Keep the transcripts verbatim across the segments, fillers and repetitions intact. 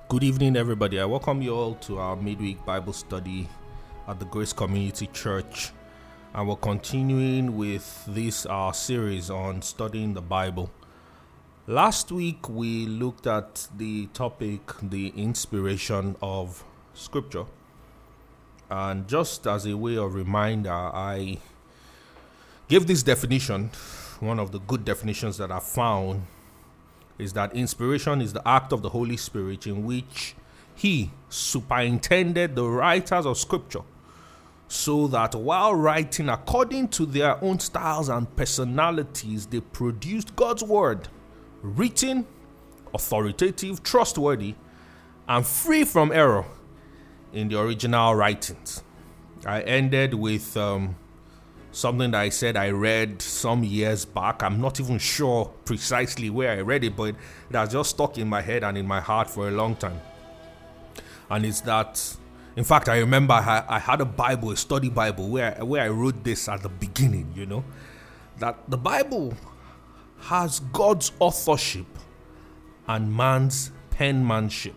Good evening, everybody. I welcome you all to our midweek Bible study at the Grace Community Church. And we're continuing with this our series on studying the Bible. Last week, we looked at the topic, the inspiration of Scripture. And just as a way of reminder, I gave this definition. One of the good definitions that I found is that inspiration is the act of the Holy Spirit in which He superintended the writers of Scripture so that while writing according to their own styles and personalities, they produced God's Word, written, authoritative, trustworthy, and free from error in the original writings. I ended with um, something that I said I read some years back. I'm not even sure precisely where I read it, but it has just stuck in my head and in my heart for a long time. And it's that, in fact, I remember I, I had a Bible, a study Bible, where, where I wrote this at the beginning, you know, that the Bible has God's authorship and man's penmanship.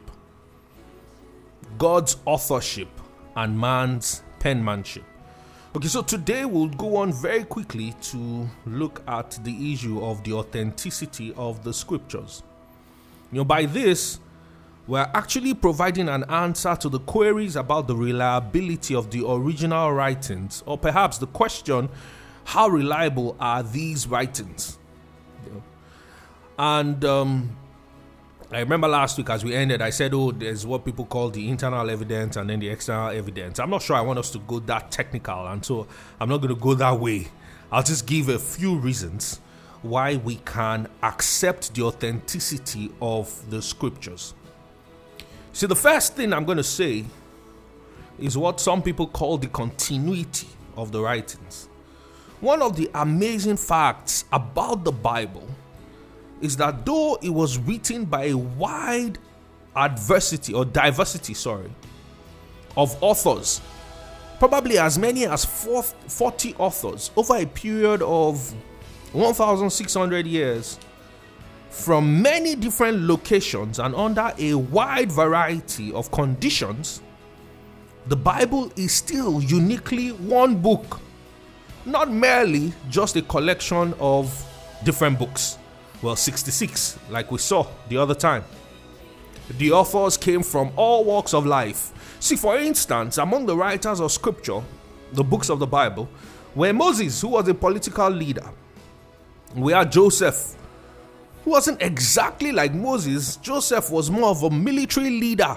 God's authorship and man's penmanship. Okay, so today we'll go on very quickly to look at the issue of the authenticity of the Scriptures. You know, by this, we're actually providing an answer to the queries about the reliability of the original writings, or perhaps the question, how reliable are these writings? You know? And um, I remember last week as we ended, I said, oh, there's what people call the internal evidence and then the external evidence. I'm not sure I want us to go that technical, and so I'm not going to go that way. I'll just give a few reasons why we can accept the authenticity of the Scriptures. See, the first thing I'm going to say is what some people call the continuity of the writings. One of the amazing facts about the Bible is that though it was written by a wide adversity or diversity, sorry, of authors, probably as many as forty authors over a period of one thousand six hundred years, from many different locations and under a wide variety of conditions, the Bible is still uniquely one book, not merely just a collection of different books. Well, sixty-six, like we saw the other time. The authors came from all walks of life. See, for instance, among the writers of Scripture, the books of the Bible, were Moses, who was a political leader. We had Joseph, who wasn't exactly like Moses. Joseph was more of a military leader.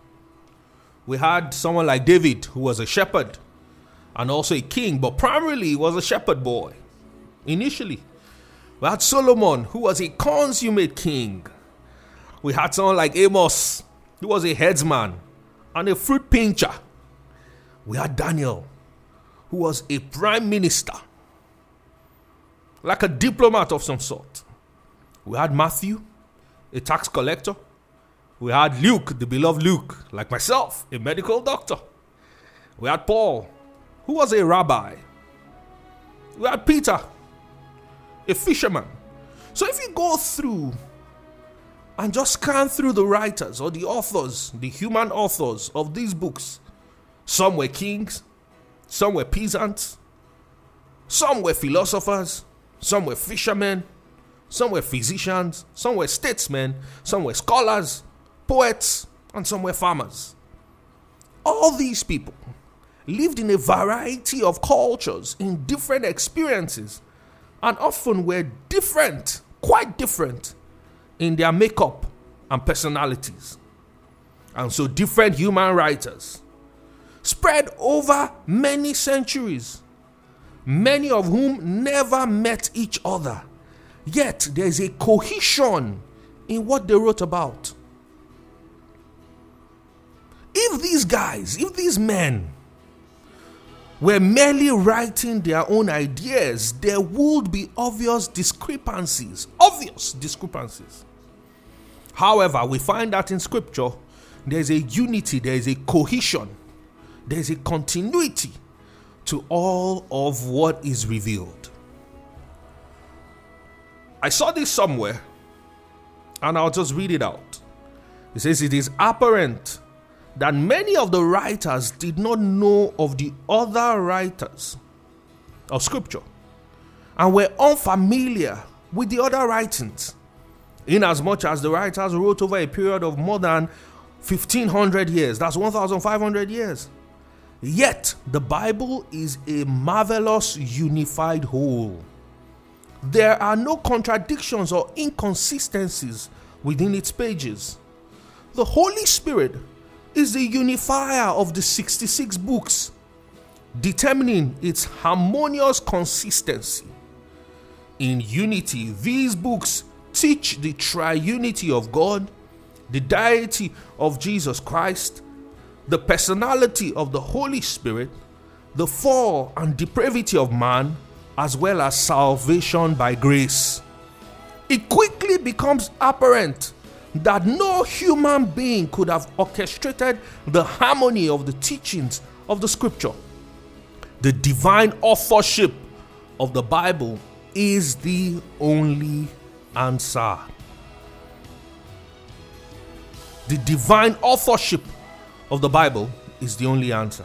We had someone like David, who was a shepherd and also a king, but primarily was a shepherd boy initially. We had Solomon, who was a consummate king. We had someone like Amos, who was a headsman and a fruit pincher. We had Daniel, who was a prime minister, like a diplomat of some sort. We had Matthew, a tax collector. We had Luke, the beloved Luke, like myself, a medical doctor. We had Paul, who was a rabbi. We had Peter, a fisherman. So if you go through and just scan through the writers or the authors, the human authors of these books, some were kings, some were peasants, some were philosophers, some were fishermen, some were physicians, some were statesmen, some were scholars, poets, and some were farmers. All these people lived in a variety of cultures, in different experiences, and often were different, quite different, in their makeup and personalities. And so different human writers spread over many centuries, many of whom never met each other. Yet there is a cohesion in what they wrote about. If these guys, if these men were merely writing their own ideas, there would be obvious discrepancies. Obvious discrepancies. However, we find that in Scripture, there is a unity, there is a cohesion, there is a continuity to all of what is revealed. I saw this somewhere, and I'll just read it out. He says it is apparent that many of the writers did not know of the other writers of Scripture and were unfamiliar with the other writings, inasmuch as the writers wrote over a period of more than fifteen hundred years. That's one thousand five hundred years. Yet the Bible is a marvelous unified whole. There are no contradictions or inconsistencies within its pages. The Holy Spirit is the unifier of the sixty-six books, determining its harmonious consistency. In unity, these books teach the triunity of God, the deity of Jesus Christ, the personality of the Holy Spirit, the fall and depravity of man, as well as salvation by grace. It quickly becomes apparent that no human being could have orchestrated the harmony of the teachings of the Scripture. The divine authorship of the Bible is the only answer. The divine authorship of the Bible is the only answer.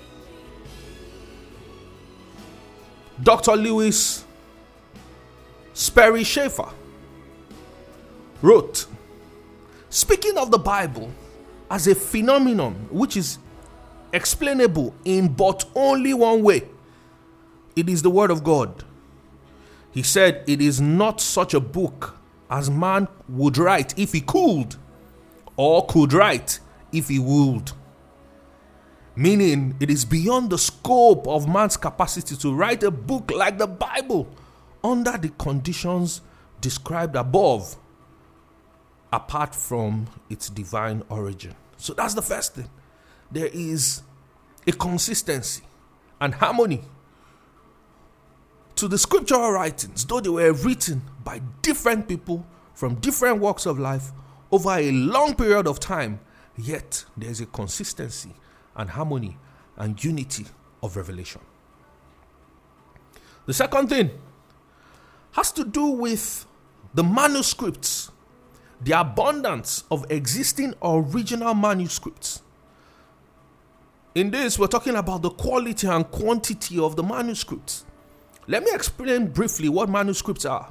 Doctor Lewis Sperry Chafer wrote, speaking of the Bible as a phenomenon which is explainable in but only one way, it is the Word of God. He said it is not such a book as man would write if he could, or could write if he would. Meaning, it is beyond the scope of man's capacity to write a book like the Bible under the conditions described above, apart from its divine origin. So that's the first thing. There is a consistency and harmony to the scriptural writings, though they were written by different people from different walks of life over a long period of time, yet there is a consistency and harmony and unity of revelation. The second thing has to do with the manuscripts, the abundance of existing original manuscripts. In this, we're talking about the quality and quantity of the manuscripts. Let me explain briefly what manuscripts are.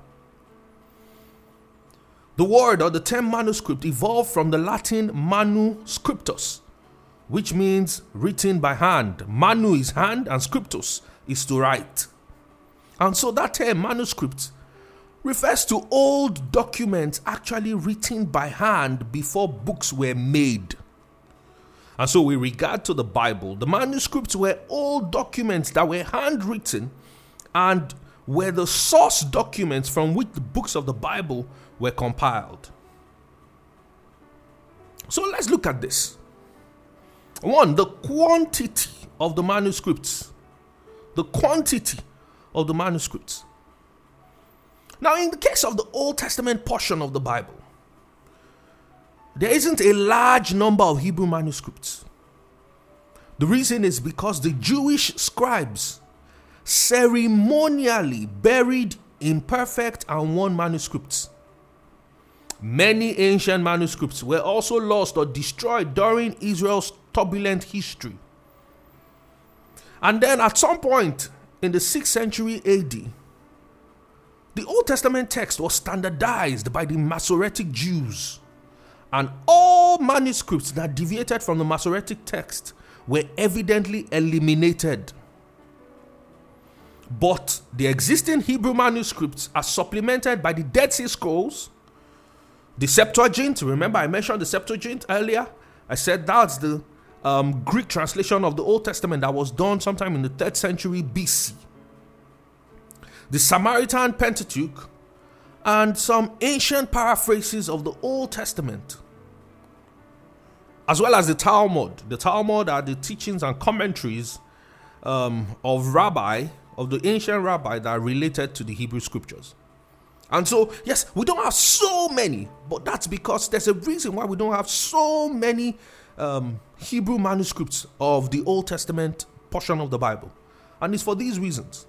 The word or the term manuscript evolved from the Latin manu scriptus, which means written by hand. Manu is hand and scriptus is to write. And so that term manuscript refers to old documents actually written by hand before books were made. And so with regard to the Bible, the manuscripts were old documents that were handwritten and were the source documents from which the books of the Bible were compiled. So let's look at this. One, the quantity of the manuscripts. The quantity of the manuscripts. Now, in the case of the Old Testament portion of the Bible, there isn't a large number of Hebrew manuscripts. The reason is because the Jewish scribes ceremonially buried imperfect and worn manuscripts. Many ancient manuscripts were also lost or destroyed during Israel's turbulent history. And then at some point in the sixth century A D, the Old Testament text was standardized by the Masoretic Jews, and all manuscripts that deviated from the Masoretic text were evidently eliminated. But the existing Hebrew manuscripts are supplemented by the Dead Sea Scrolls, the Septuagint. Remember, I mentioned the Septuagint earlier. I said that's the um, Greek translation of the Old Testament that was done sometime in the third century B C. The Samaritan Pentateuch, and some ancient paraphrases of the Old Testament, as well as the Talmud. The Talmud are the teachings and commentaries um, of rabbi, of the ancient rabbi that are related to the Hebrew scriptures. And so, yes, we don't have so many, but that's because there's a reason why we don't have so many um, Hebrew manuscripts of the Old Testament portion of the Bible. And it's for these reasons.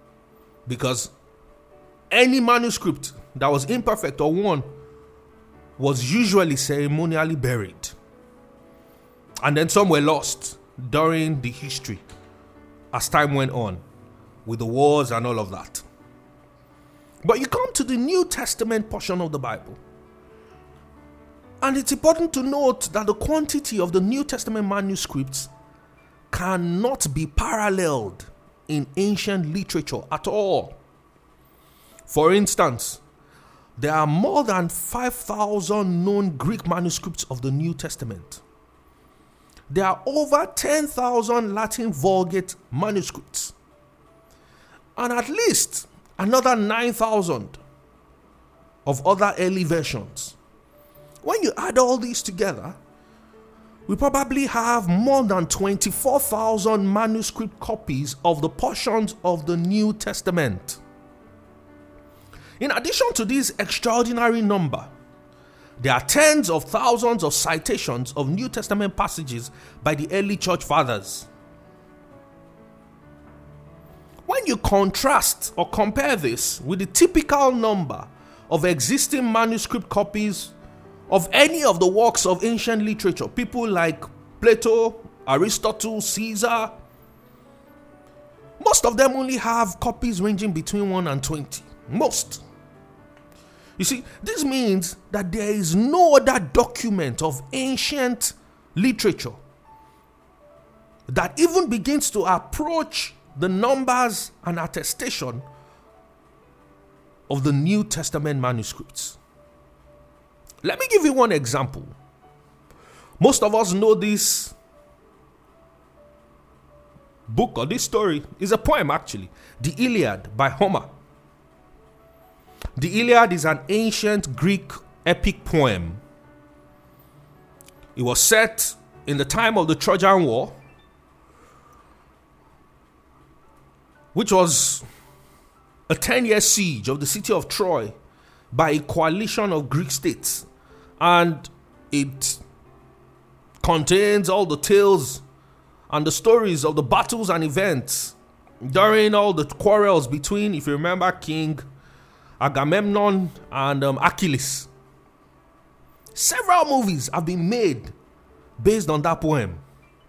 Because any manuscript that was imperfect or worn was usually ceremonially buried. And then some were lost during the history as time went on with the wars and all of that. But you come to the New Testament portion of the Bible, and it's important to note that the quantity of the New Testament manuscripts cannot be paralleled in ancient literature at all. For instance, there are more than five thousand known Greek manuscripts of the New Testament. There are over ten thousand Latin Vulgate manuscripts, and at least another nine thousand of other early versions. When you add all these together, we probably have more than twenty-four thousand manuscript copies of the portions of the New Testament. In addition to this extraordinary number, there are tens of thousands of citations of New Testament passages by the early church fathers. When you contrast or compare this with the typical number of existing manuscript copies of any of the works of ancient literature, people like Plato, Aristotle, Caesar, most of them only have copies ranging between one and twenty. Most. You see, this means that there is no other document of ancient literature that even begins to approach the numbers and attestation of the New Testament manuscripts. Let me give you one example. Most of us know this book or this story is a poem, actually. The Iliad by Homer. The Iliad is an ancient Greek epic poem. It was set in the time of the Trojan War, which was a ten-year siege of the city of Troy by a coalition of Greek states. And it contains all the tales and the stories of the battles and events during all the quarrels between, if you remember, King Agamemnon and um, Achilles. Several movies have been made based on that poem.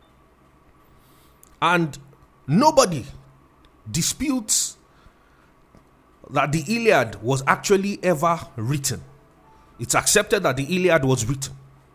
And nobody disputes that the Iliad was actually ever written. It's accepted that the Iliad was written.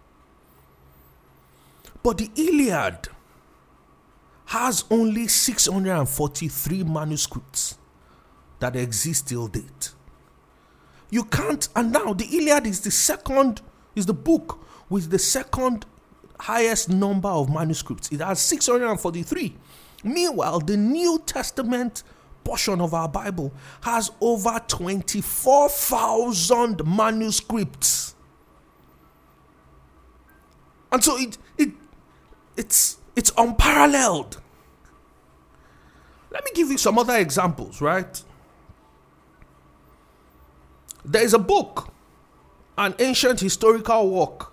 But the Iliad has only six hundred forty-three manuscripts that exist till date. You can't, and now the Iliad is the second, is the book with the second highest number of manuscripts. It has six hundred forty-three. Meanwhile, the New Testament portion of our Bible has over twenty-four thousand manuscripts. And so it it it's it's unparalleled. Let me give you some other examples, right? There is a book, an ancient historical work.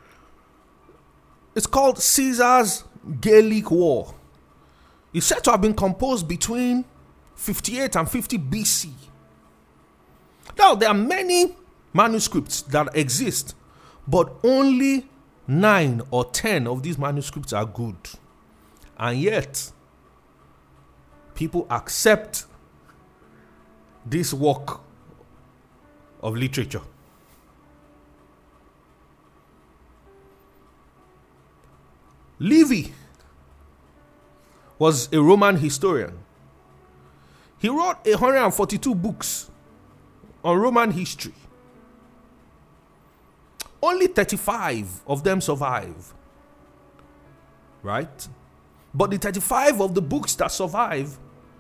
It's called Caesar's Gallic War. It's said to have been composed between fifty-eight and fifty B C. Now, there are many manuscripts that exist, but only nine or ten of these manuscripts are good. And yet, people accept this work of literature. Livy was a Roman historian. He wrote one hundred forty-two books on Roman history. Only thirty-five of them survive. Right? But the thirty-five of the books that survive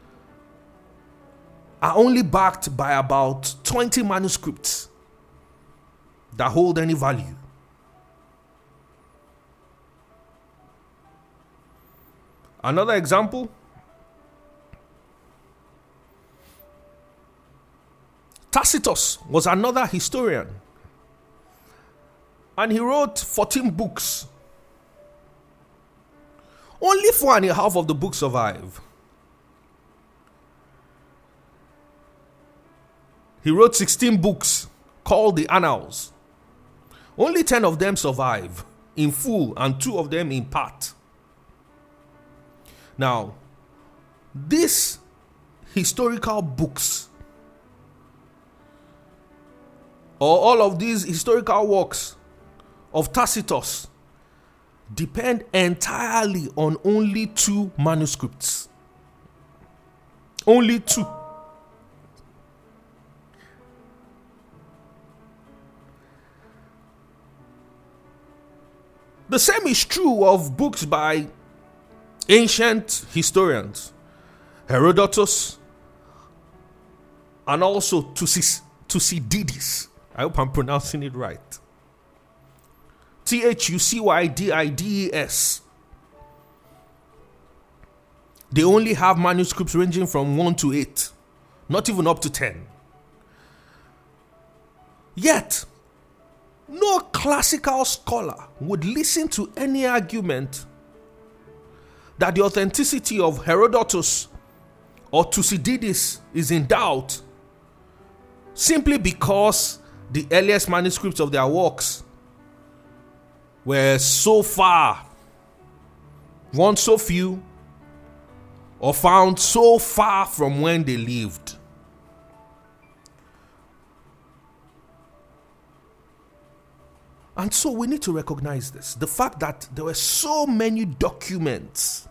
are only backed by about twenty manuscripts that hold any value. Another example, Tacitus was another historian, and he wrote fourteen books. Only four and a half of the books survive. He wrote sixteen books called the Annals. Only ten of them survive in full and two of them in part. Now, these historical books, or all of these historical works of Tacitus, depend entirely on only two manuscripts. Only two. The same is true of books by ancient historians, Herodotus, and also Thucydides. I hope I'm pronouncing it right. T H U C Y D I D E S. They only have manuscripts ranging from one to eight, not even up to ten. Yet, no classical scholar would listen to any argument that the authenticity of Herodotus or Thucydides is in doubt simply because the earliest manuscripts of their works were so far, one so few, or found so far from when they lived. And so we need to recognize this. The fact that there were so many documents,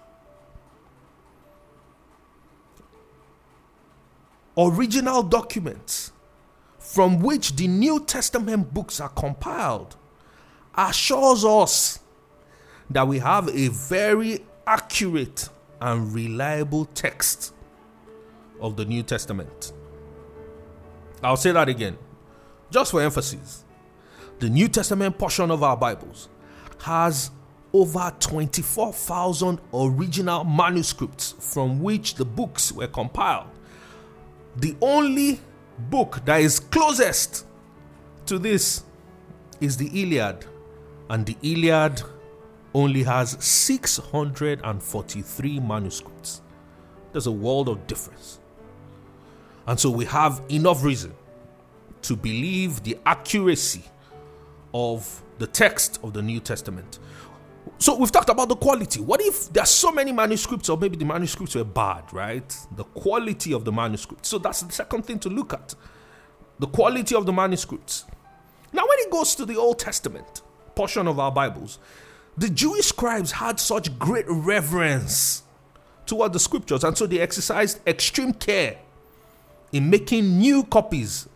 original documents, from which the New Testament books are compiled, assures us that we have a very accurate and reliable text of the New Testament. I'll say that again, just for emphasis. The New Testament portion of our Bibles has over twenty-four thousand original manuscripts from which the books were compiled. The only book that is closest to this is the Iliad, and the Iliad only has six hundred forty-three manuscripts. There's a world of difference. And so we have enough reason to believe the accuracy of the text of the New Testament. So we've talked about the quality. What if there's so many manuscripts, or maybe the manuscripts were bad, right? The quality of the manuscript. So that's the second thing to look at. The quality of the manuscripts. Now when it goes to the Old Testament portion of our Bibles, the Jewish scribes had such great reverence toward the scriptures, and so they exercised extreme care in making new copies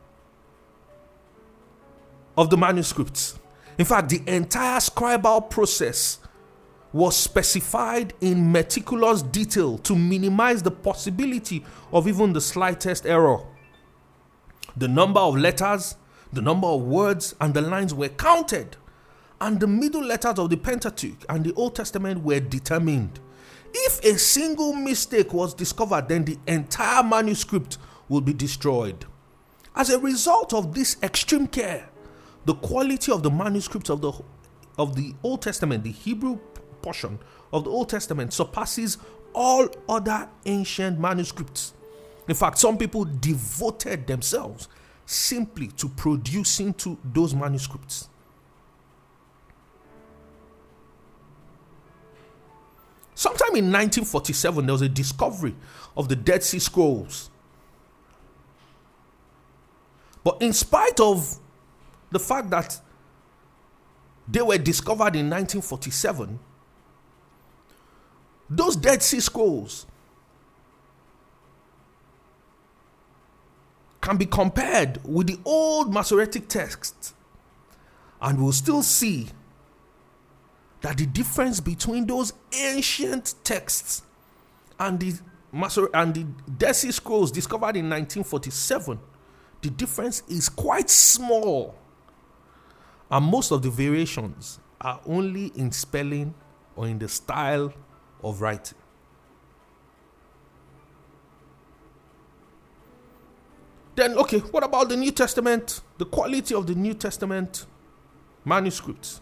of the manuscripts. In fact, the entire scribal process was specified in meticulous detail to minimize the possibility of even the slightest error. The number of letters, the number of words, and the lines were counted, and the middle letters of the Pentateuch and the Old Testament were determined. If a single mistake was discovered, then the entire manuscript would be destroyed. As a result of this extreme care, the quality of the manuscripts of the of the Old Testament, the Hebrew portion of the Old Testament, surpasses all other ancient manuscripts. In fact, some people devoted themselves simply to producing to those manuscripts. Sometime in nineteen forty-seven, there was a discovery of the Dead Sea Scrolls. But in spite of the fact that they were discovered in nineteen forty-seven, those Dead Sea Scrolls can be compared with the old Masoretic text, and we'll still see that the difference between those ancient texts and the Masor- and the Dead Sea Scrolls discovered in nineteen forty-seven, the difference is quite small. And most of the variations are only in spelling or in the style of writing. Then, okay, what about the New Testament? The quality of the New Testament manuscripts.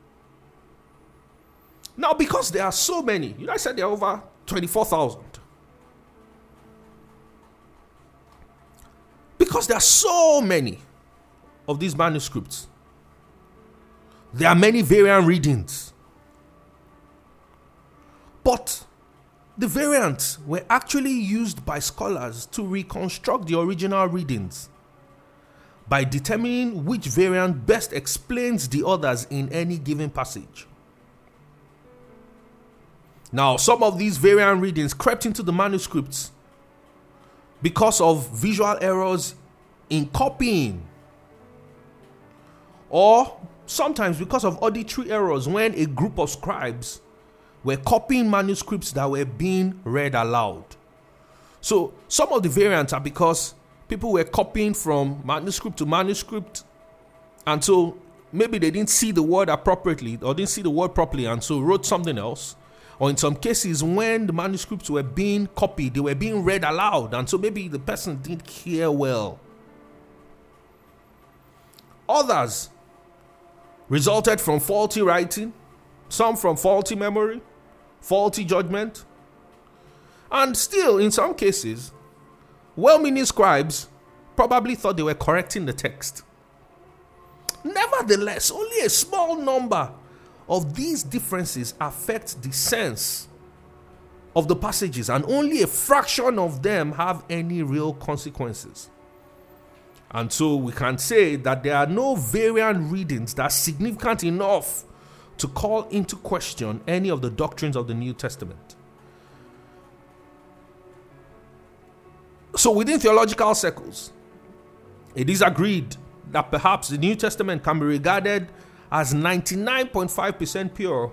Now, because there are so many, you know, I said there are over twenty-four thousand. Because there are so many of these manuscripts, There are many variant readings. But the variants were actually used by scholars to reconstruct the original readings by determining which variant best explains the others in any given passage. Now, some of these variant readings crept into the manuscripts because of visual errors in copying, or sometimes because of auditory errors when a group of scribes were copying manuscripts that were being read aloud. So some of the variants are because people were copying from manuscript to manuscript, and so maybe they didn't see the word appropriately or didn't see the word properly, and so wrote something else. Or in some cases, when the manuscripts were being copied, they were being read aloud, and so maybe the person didn't hear well. Others resulted from faulty writing, some from faulty memory, faulty judgment, and still, in some cases, well-meaning scribes probably thought they were correcting the text. Nevertheless, only a small number of these differences affect the sense of the passages, and only a fraction of them have any real consequences. And so we can say that there are no variant readings that are significant enough to call into question any of the doctrines of the New Testament. So within theological circles, it is agreed that perhaps the New Testament can be regarded as ninety-nine point five percent pure,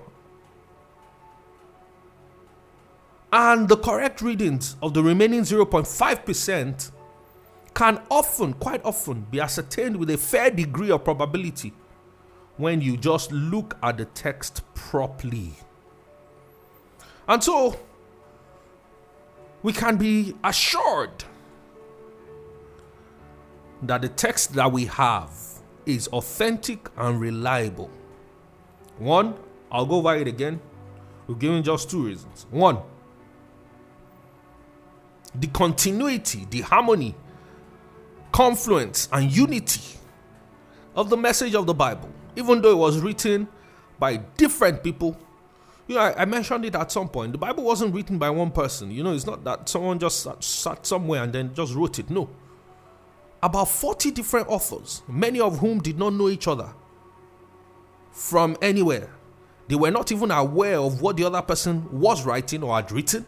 and the correct readings of the remaining zero point five percent can often, quite often, be ascertained with a fair degree of probability when you just look at the text properly. And so, we can be assured that the text that we have is authentic and reliable. One, I'll go over it again. We're giving just two reasons. One, the continuity, the harmony, confluence, and unity of the message of the Bible, even though it was written by different people. You know, I, I mentioned it at some point. The Bible wasn't written by one person. You know, it's not that someone just sat, sat somewhere and then just wrote it. No. About forty different authors, many of whom did not know each other from anywhere. They were not even aware of what the other person was writing or had written.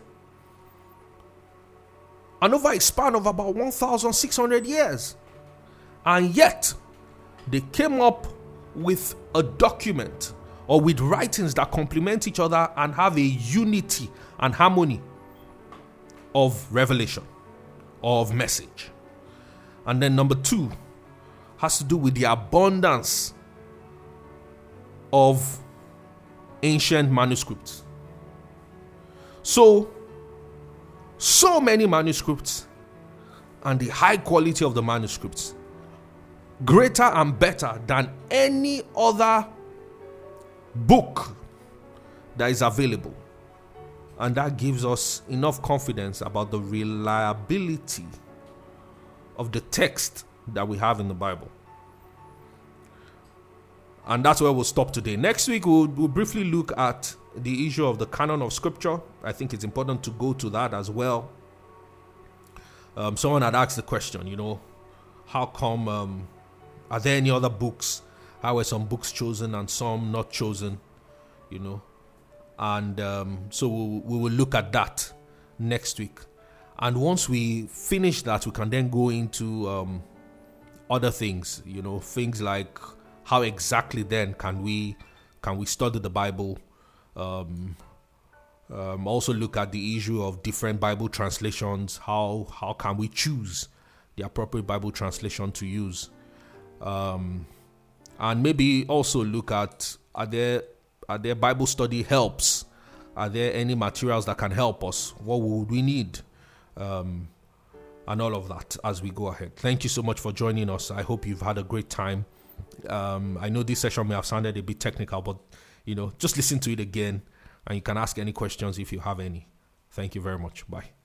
And over a span of about one thousand six hundred years. And yet, they came up with a document or with writings that complement each other and have a unity and harmony of revelation or of message. And then number two has to do with the abundance of ancient manuscripts. So, so many manuscripts and the high quality of the manuscripts, greater and better than any other book that is available. And that gives us enough confidence about the reliability of the text that we have in the Bible. And that's where we'll stop today. Next week, we'll, we'll briefly look at the issue of the canon of scripture. I think it's important to go to that as well. Um, someone had asked the question, you know, how come, um, are there any other books? How were some books chosen and some not chosen? You know, and um, so we, we will look at that next week. And once we finish that, we can then go into um, other things, you know, things like how exactly then can we can we study the Bible? Um, um, also look at the issue of different Bible translations. How how can we choose the appropriate Bible translation to use? Um, and maybe also look at are there are there Bible study helps? Are there any materials that can help us? What would we need? Um, and all of that as we go ahead. Thank you so much for joining us. I hope you've had a great time. Um, I know this session may have sounded a bit technical, but you know, just listen to it again and you can ask any questions if you have any. Thank you very much. Bye.